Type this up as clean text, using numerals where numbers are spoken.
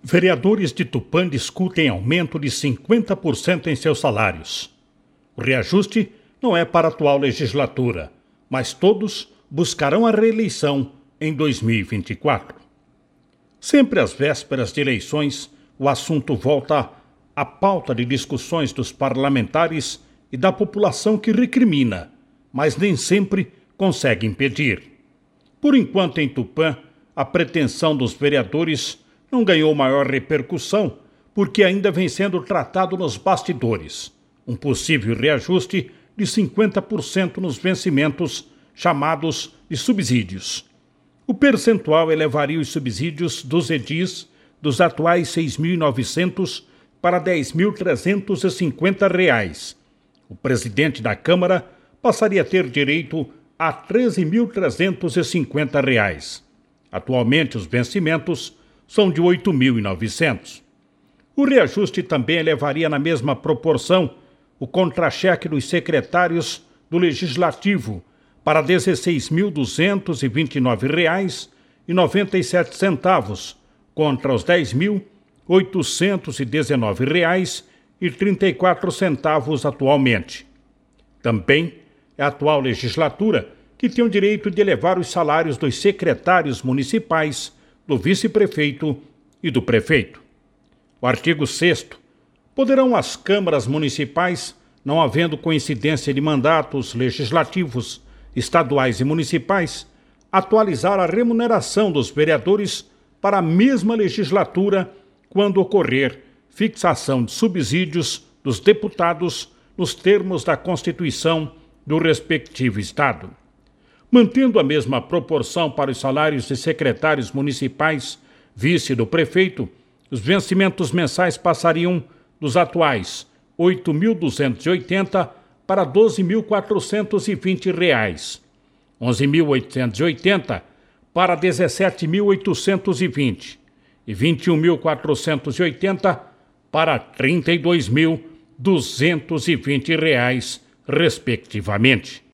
Vereadores de Tupã discutem aumento de 50% em seus salários. O reajuste não é para a atual legislatura, mas todos buscarão a reeleição em 2024. Sempre às vésperas de eleições, o assunto volta à pauta de discussões dos parlamentares e da população que recrimina, mas nem sempre consegue impedir. Por enquanto, em Tupã, a pretensão dos vereadores não ganhou maior repercussão porque ainda vem sendo tratado nos bastidores um possível reajuste de 50% nos vencimentos chamados de subsídios. O percentual elevaria os subsídios dos edis dos atuais R$ 6.900 para R$ 10.350. O presidente da Câmara passaria a ter direito a R$ 13.350. Atualmente, os vencimentos são de R$ 8.900. O reajuste também elevaria na mesma proporção o contra-cheque dos secretários do Legislativo para R$ 16.229,97 contra os R$ 10.819,34 atualmente. Também é a atual legislatura que tem o direito de elevar os salários dos secretários municipais, do vice-prefeito e do prefeito. O artigo 6º. Poderão as câmaras municipais, não havendo coincidência de mandatos legislativos, estaduais e municipais, atualizar a remuneração dos vereadores para a mesma legislatura quando ocorrer fixação de subsídios dos deputados nos termos da Constituição do respectivo estado. Mantendo a mesma proporção para os salários de secretários municipais, vice do prefeito, os vencimentos mensais passariam dos atuais R$ 8.280 para R$ 12.420, R$ 11.880 para R$ 17.820 e R$ 21.480 para R$ 32.220, respectivamente.